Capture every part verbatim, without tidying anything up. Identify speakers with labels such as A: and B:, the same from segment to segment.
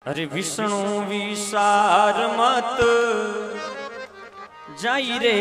A: अरे विष्णु विसार मत जाई रे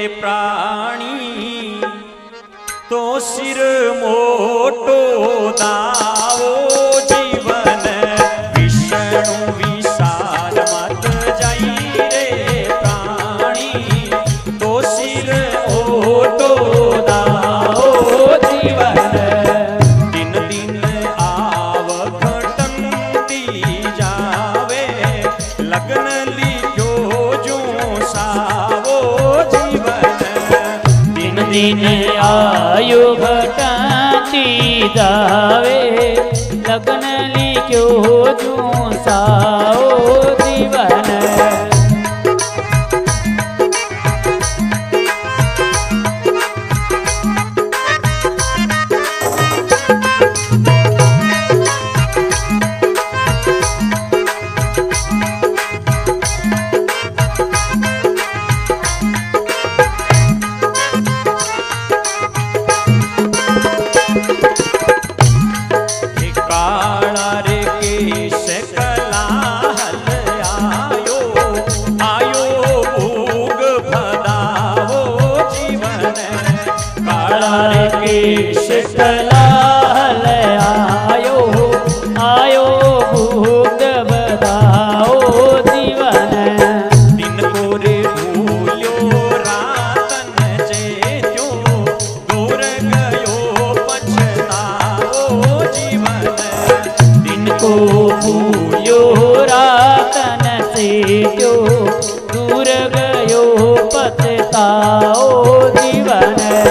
A: प्राणी तो सिर मोटो दावो जीवन। विष्णु विसार मत जाई रे प्राणी तो सिर मोटो दावो जीवन। दिन दिन आव घटती जावे लगन लिखो जो सावो जीवन। दिन दिन आयु घटाती जावे लगन लिखो जो साओ जीवन। दूर गयो पछताओ जीवन।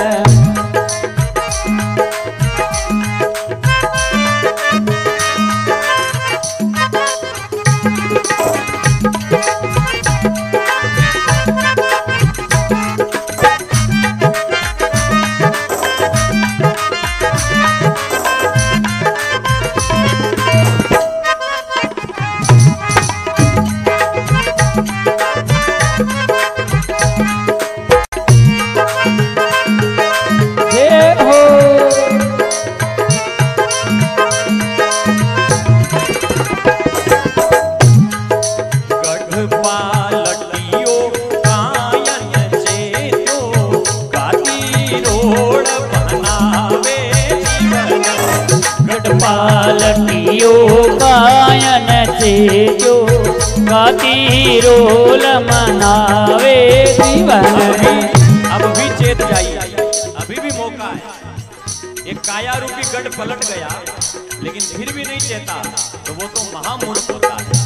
A: पालटियो गायन से जो गाती रोल मनावे जीवन। अब भी चेत जाइए, अभी भी मौका है। एक काया रूपी गढ़ पलट गया लेकिन फिर भी नहीं चेता तो वो तो महामूर्ख होता है।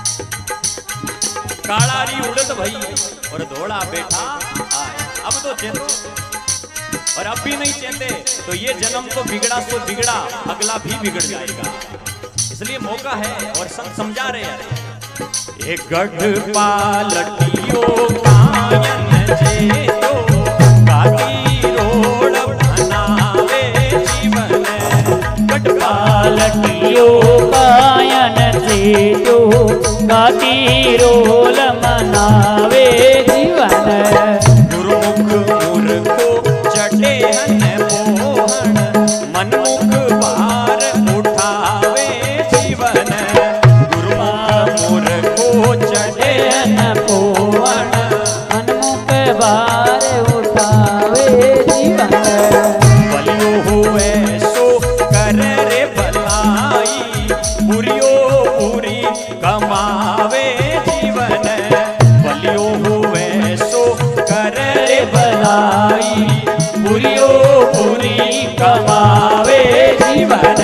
A: कालारी उड़त भई और धोड़ा बैठा आए। अब तो चेत और अब भी नहीं चेते तो ये जन्म तो बिगड़ा सो बिगड़ा अगला भी बिगड़ जाएगा। इसलिए मौका है और सब समझा रहे हैं। एक गढ़ पालटियो गायन जे तो गाती रोड बनावे जीवन। गढ़ पालटियो गायन से तो गाती रोल मनावे जीवन। गुरुमुख मूर्खो चढ़े हन मोहन मनमुख बार उठावे जीवन। गुरुमुख मूर्खो चढ़े हन मोहन मनमुख बार उठावे जीवन। बलियो हुए सो कर रे भलाई बुरियो बुरी कमावे जीवन। बलियो हुए सो कर रे भलाई बुरियो बुरी कमावे जीवन।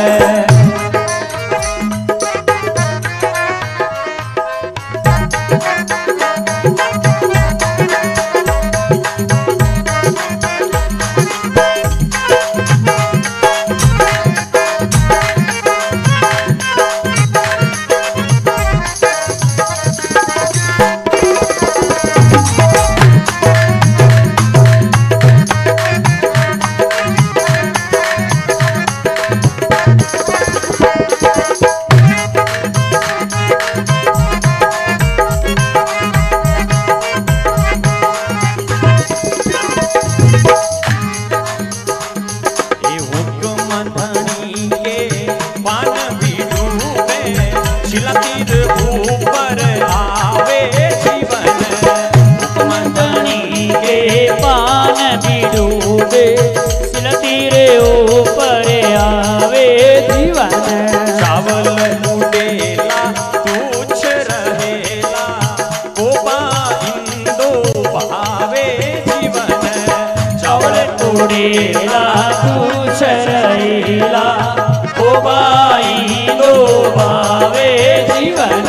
B: शिला तीर ऊपर आवे जीवन
A: मंदनी के पान भी डूबे शिला तीर ऊपर आवे जीवन
B: चावल उडेला तुच्छ रहेला कोबा इंदो भावे जीवन
A: चावल उडेला तुच्छ रहेला कोबा इंदो भावे जीवन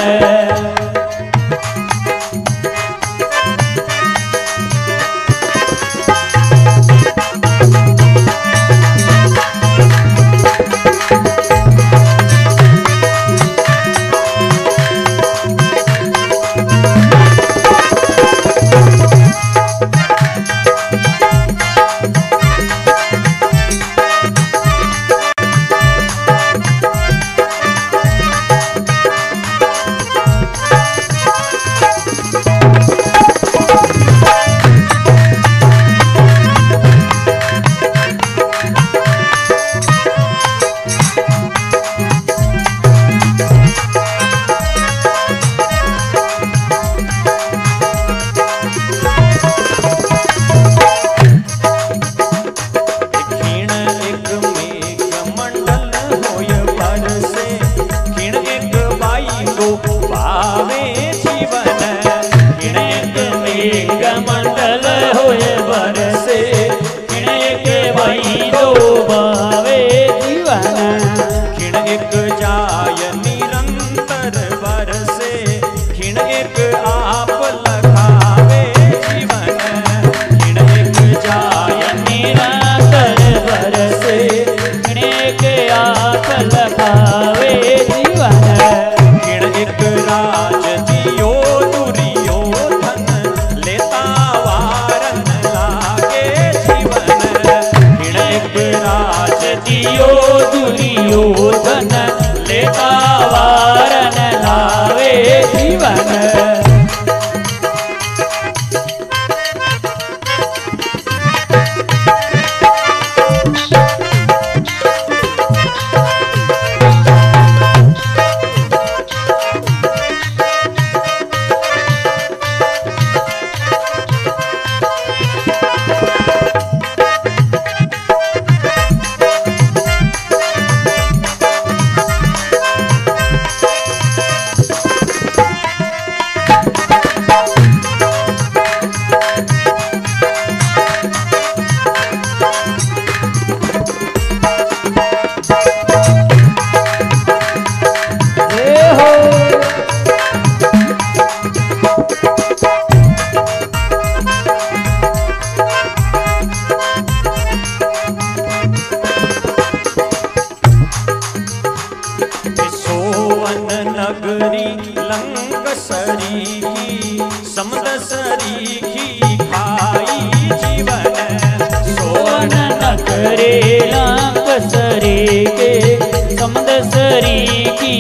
B: नगरी लंकसरी की समदसरी की खाई जीवन
A: सोन नगरे लंकसरी के समदसरी की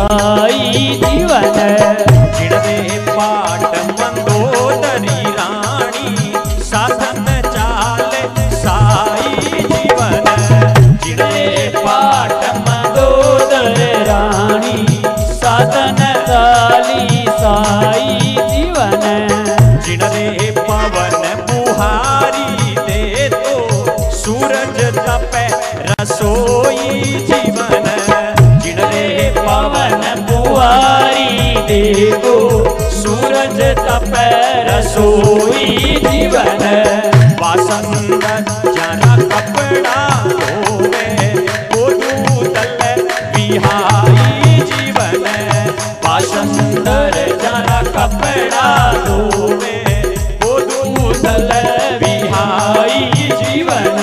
A: खाई जीवन
B: जिणवे पाट मंदोदरी रानी साधन चाले साई जीवन
A: जिणवे पाट मंदोदर रानी साधन चाली साई जीवन
B: जिणरे पवन बुहारी दे तो सूरज तपे रसोई जीवन जिणरे
A: पवन बुहारी दे तो सूरज तपे रसोई जीवन
B: वासंद जरा कपड़ा धोवे वो दूतल बिहाई जीवन
A: वासंदर जरा कपड़ा धोवे वो दूतल बिहाई जीवन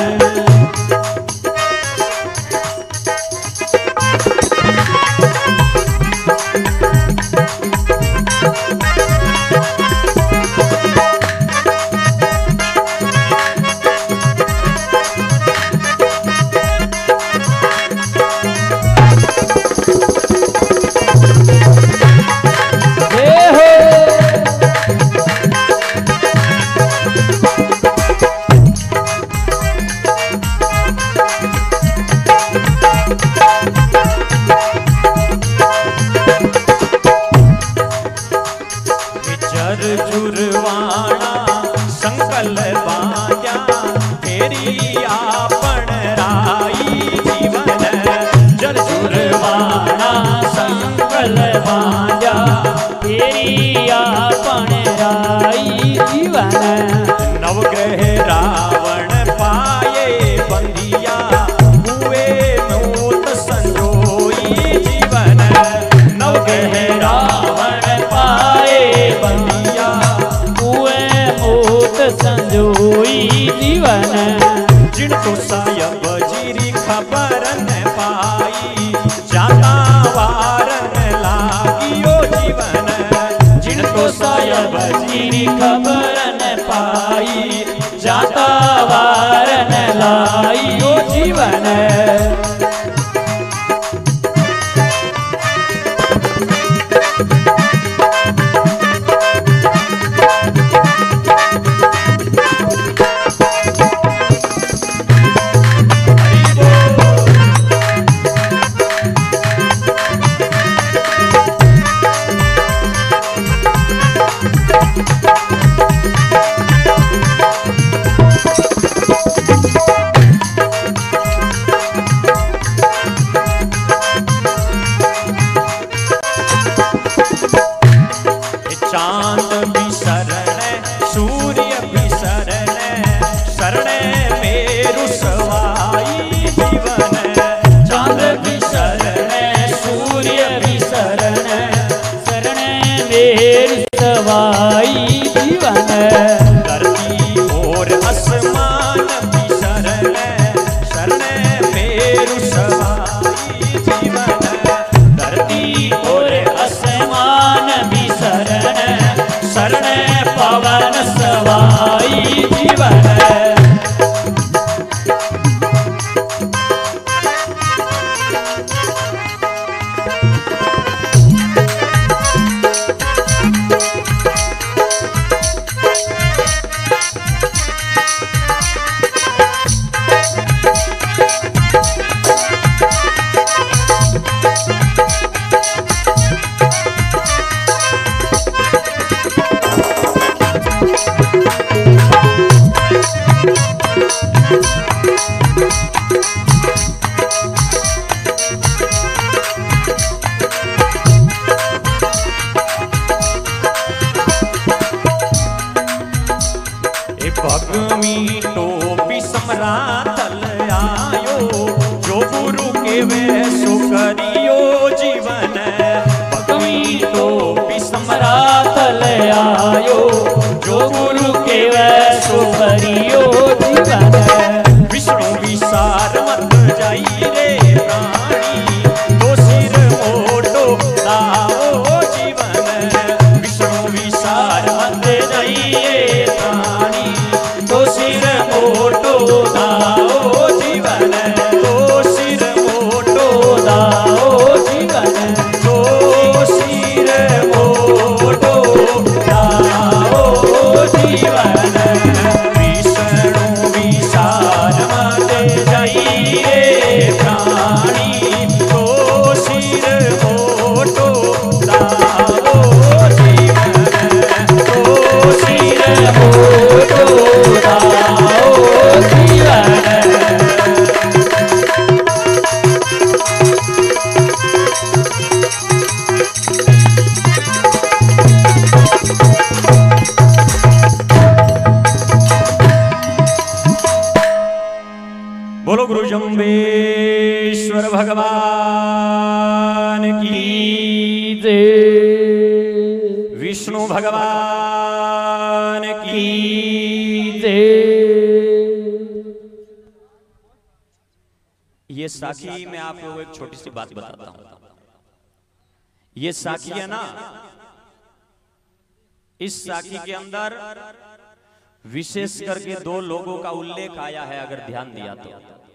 A: बांधा तेरी आपण राई जीवन
B: नवग्रह रावण पाए बंधिया हुए नूत संजोई जीवन नवग्रह रावण पाए बंधिया
A: हुए मूत संजोई जीवन
B: जिन तो सायब जीरी खबर न पाई जाता वारन लागियो जीवन जिन तो सायब
A: जीरी खबर न पाई जाता वारन लाइयो जीवन
B: चांद भी शरण सूर्य भी शरण शरण मेरु सवाई जीवन
A: चांद भी शरण सूर्य भी शरण शरण मेरु सवाई जीवन
B: धरती और आसमान भी शरण शरण मेरु सवाई जीवन धरती
A: और आसमान भी शरण शरण पवन सवाई जीवन
B: भगवी टोपी सम्रातल आयो जो गुरु के वैसो करियो जीवन
A: भगवी टोपी सम्रातल आयो जो गुरु के वैसो करियो जीवन
B: विष्णु विसार मत जाई रे प्राणी तो सिर मोटो दाओ जीवन विष्णु विसार मत जाइए प्राणी
A: तो सिर मोटो दाओ जीवन
B: तो सिर मोटो
A: दाओ जीवन
B: तो सिर मोटो
A: दाओ जीवन
B: विष्णु विसार मत जाइए प्राणी तो सिर मोटो दाओ जीवन
A: तो सिर मोटो दाओ जीवन
B: बोलो गुरु जम्बेश्वर भगवान की
A: जय
B: विष्णु भगवान की
A: जय
B: ये साखी में आप लोगों को एक छोटी सी बात बताता हूं। ये साखी है ना, इस साखी के अंदर विशेष करके दो लोगों का उल्लेख आया है, अगर ध्यान दिया तो।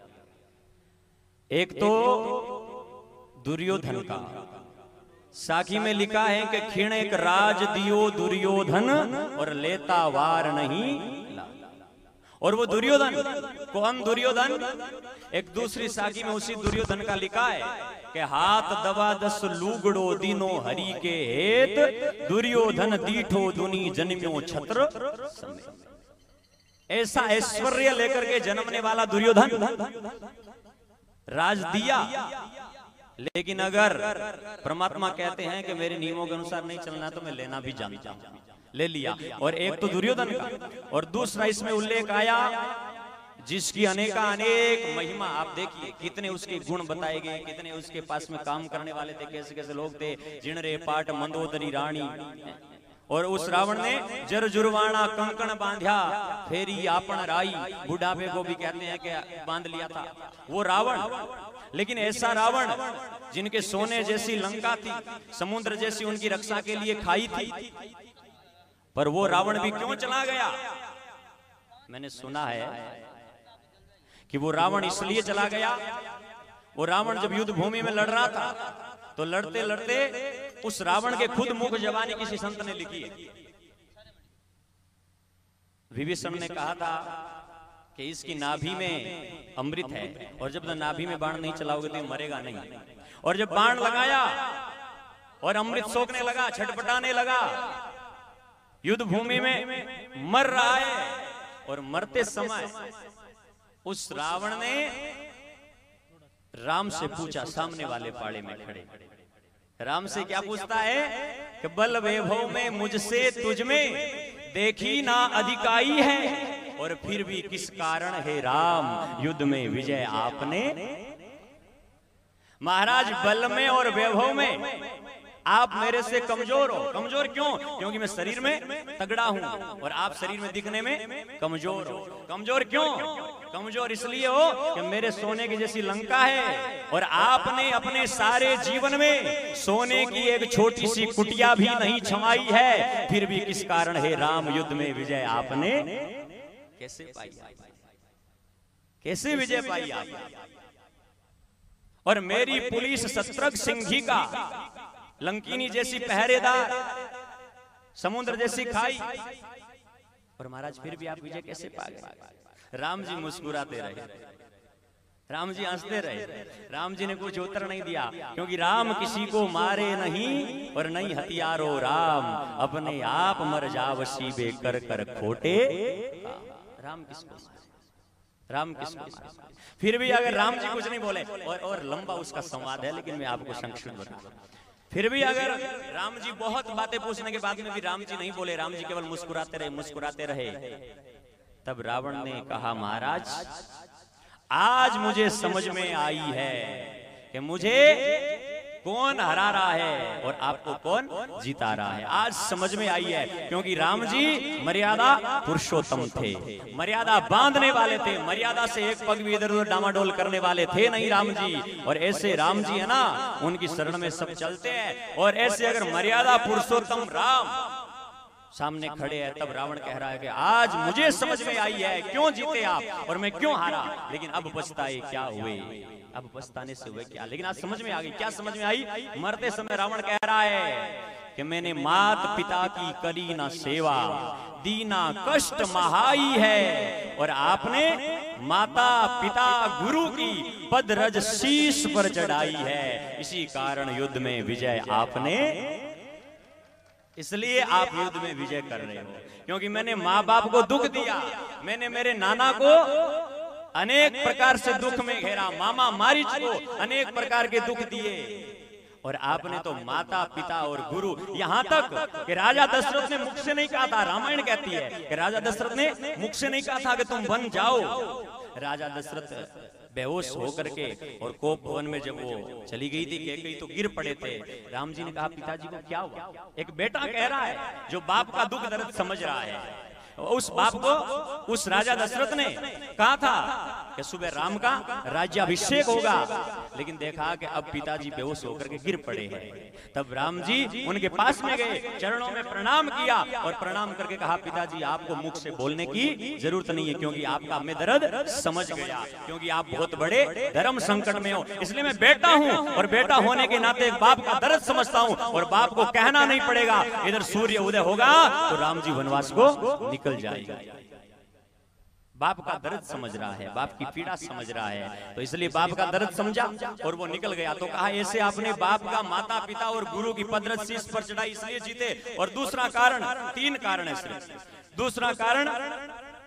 B: एक तो दुर्योधन का, साखी में लिखा है कि खिण एक राज दियो दुर्योधन और लेता वार नहीं। और वो दुर्योधन कौन? दुर्योधन एक दूसरी साखी में उसी दुर्योधन का लिखा है कि हाथ दबा दस लूगड़ो दीनो हरि के हेत, दुर्योधन दीठो दुनी जन्म्यो छत्र समेत। ऐसा ऐश्वर्य लेकर के जन्मने वाला दुर्योधन राज दिया लेकिन अगर परमात्मा कहते हैं कि मेरे नियमों के अनुसार नहीं चलना तो मैं लेना भी जानता हूं, ले लिया। और एक तो दुर्योधन का, और दूसरा इसमें उल्लेख आया जिसकी अनेका अनेक महिमा। आप देखिए कितने उसके गुण बताए गए, कितने उसके पास में काम करने वाले थे, कैसे कैसे लोग थे, जिणरे पाट मंदोदरी रानी। और उस रावण ने जर जुर्वाणा कंकण बांध्या फेरी आपन राई, बुढ़ापे को भी कहते हैं कि बांध लिया था वो रावण। लेकिन ऐसा रावण जिनके सोने जैसी लंका थी, समुद्र जैसी उनकी रक्षा के लिए खाई थी, पर वो रावण भी क्यों चला गया? मैंने सुना है कि वो रावण इसलिए चला गया, वो रावण जब युद्ध भूमि में लड़ रहा था तो लड़ते लड़ते उस रावण के खुद मुख जवानी किसी संत ने लिखी है। विभीषण ने कहा था कि इसकी नाभि में अमृत है, और जब तक नाभि में बाण नहीं चलाओगे तो मरेगा नहीं। और जब बाण लगाया और अमृत सोखने लगा, छटपटाने लगा, युद्ध भूमि में मर रहा है, और मरते समय उस रावण ने राम से पूछा, सामने वाले पाड़े में खड़े राम से क्या पूछता है कि बल वैभव में मुझसे तुझ में देखी ना अधिकाई है, और फिर भी किस कारण है राम युद्ध में विजय आपने। महाराज बल में और वैभव में आप मेरे से कमजोर हो। कमजोर क्यों? क्योंकि मैं शरीर में तगड़ा हूं और आप शरीर में दिखने में कमजोर हो। कमजोर क्यों? कमजोर इसलिए हो कि मेरे सोने की जैसी लंका है और आपने अपने सारे जीवन में सोने की एक छोटी सी कुटिया भी नहीं छमाई है, फिर भी किस कारण है राम युद्ध में विजय आपने कैसे पाई? कैसे विजय पाई आप? और मेरी पुलिस शत्रुघ्न सिंह जी का लंकिनी जैसी पहरेदार, समुद्र जैसी खाई, और महाराज फिर भी आप विजय कैसे पा गए? राम जी मुस्कुराते रहे, राम जी हंसते रहे, राम जी ने कुछ उत्तर नहीं दिया, क्योंकि राम किसी को मारे नहीं और नहीं हथियारो राम, अपने आप मर जावसी बे कर कर खोटे। राम किसको मारे? राम किसको मारे? फिर भी अगर राम जी कुछ नहीं बोले, और और लंबा उसका संवाद है, लेकिन मैं आपको संक्षिप्त बताऊं। फिर भी अगर राम जी बहुत बातें पूछने के बाद में भी राम जी नहीं बोले, राम जी केवल मुस्कुराते रहे मुस्कुराते रहे, तब रावण ने कहा, महाराज आज मुझे समझ में आई है कि मुझे कौन हरा रहा है और आपको कौन जीता रहा है। आज समझ में आई है, क्योंकि राम जी मर्यादा पुरुषोत्तम थे, मर्यादा बांधने वाले थे, मर्यादा से एक पग भी इधर उधर डामाडोल करने वाले थे नहीं राम जी। और ऐसे राम जी है ना, उनकी शरण में सब चलते हैं। और ऐसे अगर मर्यादा पुरुषोत्तम राम सामने खड़े हैं, तब रावण कह रहा है कि आज मुझे समझ में आई है क्यों जीते आप और मैं क्यों हारा, लेकिन अब पछताए क्या हुए, अब पछताने से हुए क्या। लेकिन आज समझ में आ गई। क्या समझ में आई? मरते समय रावण कह रहा है कि मैंने मात पिता की करी ना सेवा, दीना कष्ट महाई है, और आपने माता पिता गुरु की पदरज शीश पर चढ़ाई है, इसी कारण युद्ध में विजय आपने, इसलिए आप युद्ध में विजय कर रहे हो। क्योंकि मैंने माँ बाप को दुख दिया, मैंने मेरे नाना को अनेक प्रकार से दुख में घेरा, मामा मारीच को अनेक प्रकार के दुख दिए, और आपने तो माता पिता और गुरु, यहाँ तक कि राजा दशरथ ने मुख से नहीं कहा था, रामायण कहती है कि राजा दशरथ ने मुख से नहीं कहा था कि तुम बन जाओ। राजा दशरथ बेहोश होकर के और कोप भवन में जब वो चली गई थी कैकेयी तो गिर पड़े थे। राम जी ने कहा, पिताजी को क्या हुआ? एक बेटा कह रहा है जो बाप का दुख दर्द समझ रहा है। उस बाप को उस राजा दशरथ ने कहा था कि सुबह राम का राज्याभिषेक होगा, लेकिन देखा कि अब पिताजी बेहोश होकर के गिर पड़े हैं। तब राम जी उनके पास में गए, चरणों में प्रणाम किया और प्रणाम करके कहा, पिताजी आपको मुख से बोलने की जरूरत नहीं है, क्योंकि आपका मैं दर्द समझ गया, क्योंकि आप बहुत बड़े धर्म संकट में हो, इसलिए मैं बेटा हूं और बेटा होने के नाते बाप का दर्द समझता हूं, और बाप को कहना नहीं पड़ेगा इधर सूर्य उदय होगा तो राम जी वनवास को निकल जाएगा। बाप का दर्द समझ रहा है, बाप की पीड़ा समझ रहा है, तो इसलिए बाप का दर्द समझा और वो निकल गया। तो कहा, ऐसे आपने बाप का माता पिता और गुरु की पदरज शीश पर चढ़ाई, इसलिए जीते। और दूसरा कारण, तीन कारण है सिर्फ। दूसरा कारण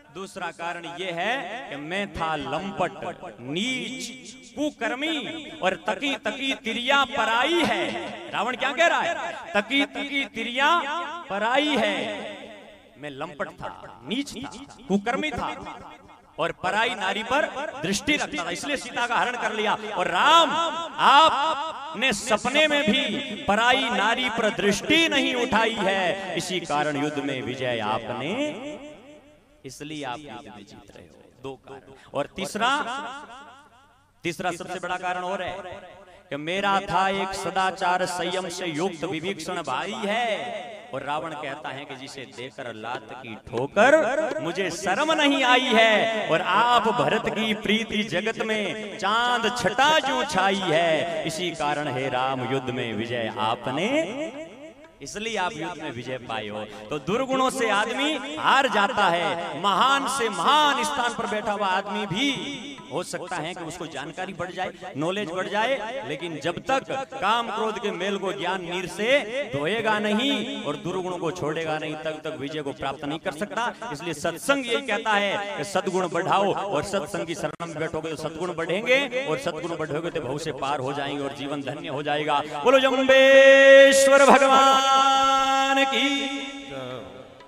B: दूसरा कारण यह है कि मैं था लंपट, नीच, कुकर्मी और तकी तकी तिरिया पराई है। रावण क्या कह रहा है? तकी तकी तिरिया पराई है। मैं लंपट था, नीच था, कुकर्मी था और पराई नारी पर दृष्टि रखता था, इसलिए सीता का हरण कर लिया। और राम, आपने सपने में भी पराई नारी पर दृष्टि नहीं उठाई है, इसी कारण युद्ध में विजय आपने, इसलिए आप युद्ध में जीत रहे हो। दो कारण। और तीसरा, तीसरा सबसे बड़ा कारण और है कि मेरा था एक सदाचार संयम से युक्त विभीषण भाई है। और रावण कहता है कि जिसे देकर लात की ठोकर मुझे शर्म नहीं आई है, और आप भरत की प्रीति जगत में चांद छटा जो छाई है, इसी कारण है राम युद्ध में विजय आपने, इसलिए आप युद्ध में विजय पाए हो। तो दुर्गुणों से आदमी हार जाता है। महान से महान स्थान पर बैठा हुआ आदमी भी हो सकता है कि उसको जानकारी बढ़ जाए, नॉलेज बढ़ जाए, लेकिन जब तक काम क्रोध के मेल को ज्ञान नीर से धोएगा नहीं और दुर्गुणों को छोड़ेगा नहीं, तब तक विजय को प्राप्त नहीं कर सकता। इसलिए सत्संग यही कहता है कि सद्गुण बढ़ाओ, और सत्संग की शरण में बैठोगे तो सद्गुण बढ़ेंगे, और सद्गुण बढ़ोगे तो भव से पार हो जाएंगे और जीवन धन्य हो जाएगा। बोलो जम्बेश्वर भगवान की।